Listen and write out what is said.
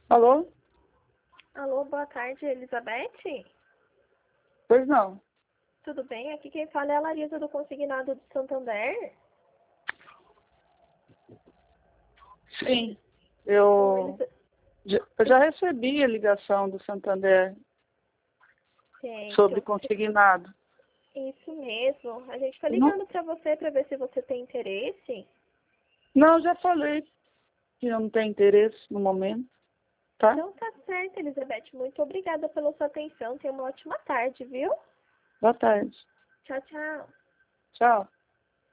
Alô? Alô, boa tarde, Elizabeth? Pois não. Tudo bem? Aqui quem fala é a Larissa do Consignado de Santander. Sim, Ô, eu já recebi a ligação do Santander sobre Gente, consignado. isso mesmo. A gente tá Não, ligando pra você pra ver se você tem interesse. não, já falei que eu não tenho interesse no momento, tá? Então tá certo, Elizabeth. Muito obrigada pela sua atenção. Tenha uma ótima tarde, viu? Boa tarde. Tchau, tchau. Tchau.